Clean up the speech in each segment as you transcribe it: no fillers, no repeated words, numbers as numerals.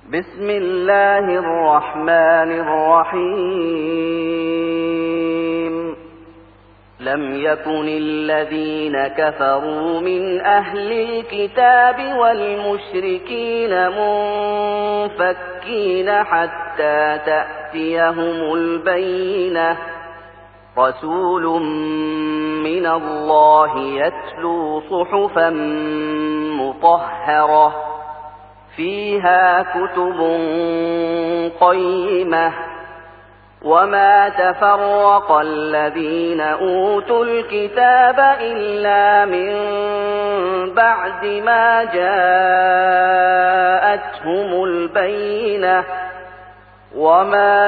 بسم الله الرحمن الرحيم لم يكن الذين كفروا من أهل الكتاب والمشركين منفكين حتى تأتيهم البينة رسول من الله يتلو صحفا مطهرة فيها كتب قيمة وما تفرق الذين أوتوا الكتاب إلا من بعد ما جاءتهم البينة وما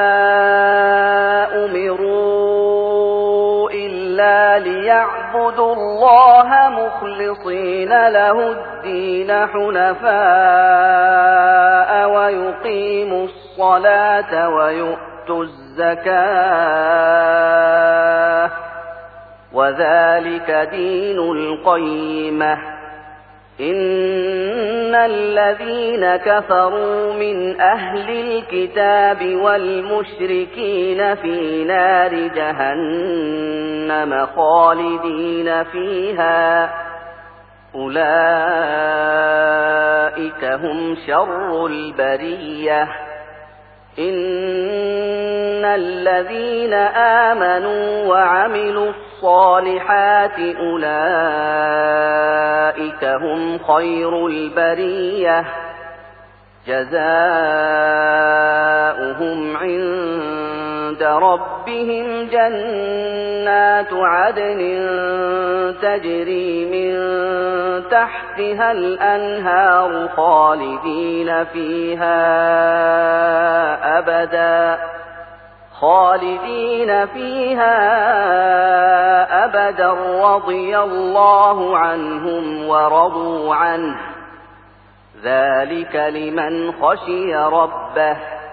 أمروا إلا ليعبدوا الله مخلصين له الدين حنفاء ويقيموا الصلاة ويؤتوا الزكاة وذلك دين القيمة إن الذين كفروا من أهل الكتاب والمشركين في نار جهنم خالدين فيها أولئك هم شر البرية إن الذين آمنوا وعملوا الصالحات أولئك هم خير البرية جزاؤهم عند ربهم جنات عدن تجري من تحتها الأنهار خالدين فيها أبدا رضي الله عنهم ورضوا عنه ذلك لمن خشي ربه